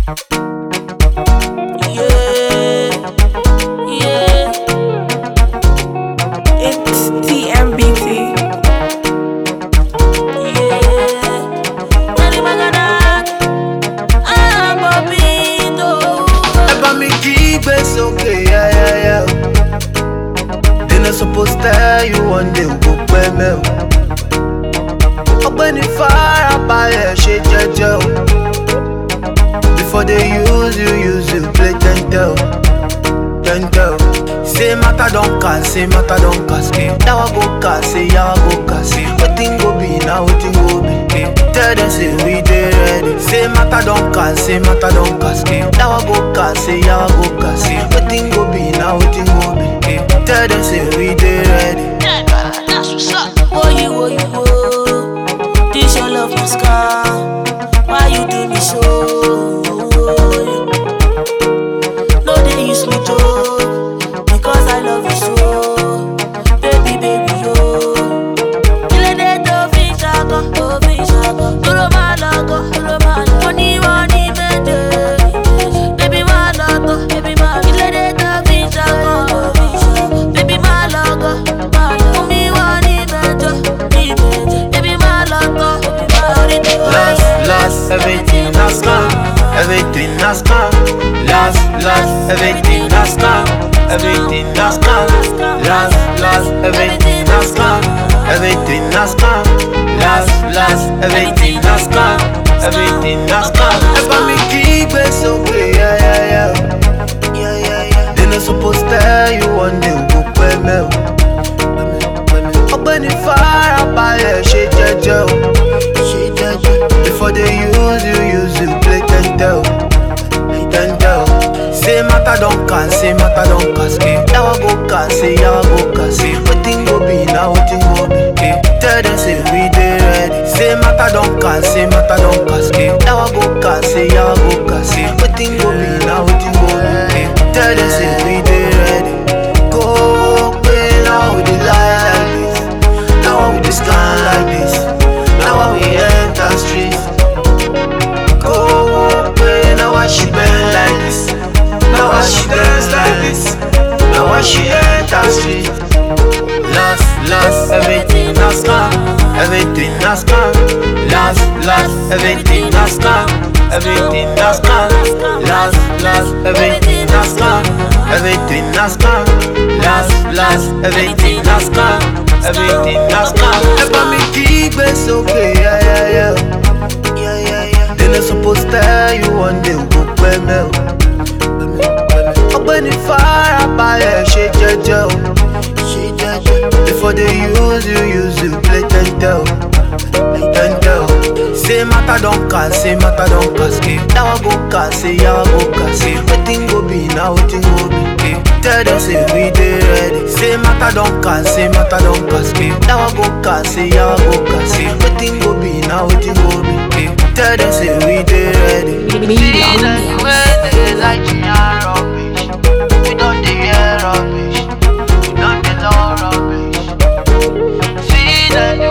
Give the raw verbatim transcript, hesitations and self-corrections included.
Yeah, yeah. It's T M B T. Yeah. Nani magana, ah, papito. Ever me keep it okay, yeah, yeah, yeah. They not supposed to tell you one day go pay me. When you fire up, I shit your before they use you, use you, play gentle, gentle. Say matter don't cast, say matter don't cast. Now I go cast, say now I go cast. Wetin go be, now wetin go be. Tell them say we dey ready. Say matter don't cast, say matter don't cast. Now I go cast, say now I go cast. Wetin go be, now wetin go be. Tell them say we dey ready. That's what's up. Oh you, oh you, oh. This your love my scar. Why you do me so? No, they use me joke because I love you so, baby, baby, yo. Kill it, don't be shaka, don't be shaka. Duro malaga, duro malaga. Money, money, baby, baby malaga, baby malaga. Kill it, don't be shaka, don't be shaka. Baby malaga, malaga. Money, money, baby, baby malaga, baby malaga. Last, last, everything has gone, everything has gone. Last, last, everything has gone, everything has gone. Last, last, everything has gone, everything has gone. Last, last, everything has gone, everything has gone. Ever me keep it so clear, yeah, yeah, yeah, yeah, yeah, yeah. They not supposed to tell you one day go pay me. When you fire up, I shit your before they use you, use you, play gentle, gentle. Say matter don't cast, say matter don't cast. Now I go cast, say now I go cast. Wetin go be, now wetin go be. Tell them say we dey ready. Say matter don't cast, say matter don't cast. Now I go cast, say now I go cast. Wetin go be, now wetin go be. Tell them say we dey ready. Go play now with the light like this. Now with the sky like this. Now we enter street. Go play now why she bend like this. Now why she dance like this. Now why she enter street. Last, last, everything has gone, everything has gone. Last, last, everything has gone, everything has gone. Last, last, everything has gone, everything has gone. Last, last, everything has gone, everything has gone. Ever me keep it so okay, yeah, yeah, yeah, yeah, yeah, yeah. They not supposed to tell you one day go pay me. When you fire up, I shit your before they use you, use you, play gentle, gentle. Say matter don't cast, say matter don't cast. Now I go cast, say now I go cast. Wetin go be, now wetin go be. Tell them say we dey ready. Say matter don't cast, say matter don't cast. Now I go cast, say now I go cast. Wetin go be, now wetin go be. Tell them say we dey ready. See them when they like to hear rubbish. We don't hear rubbish. We don't know rubbish. See them.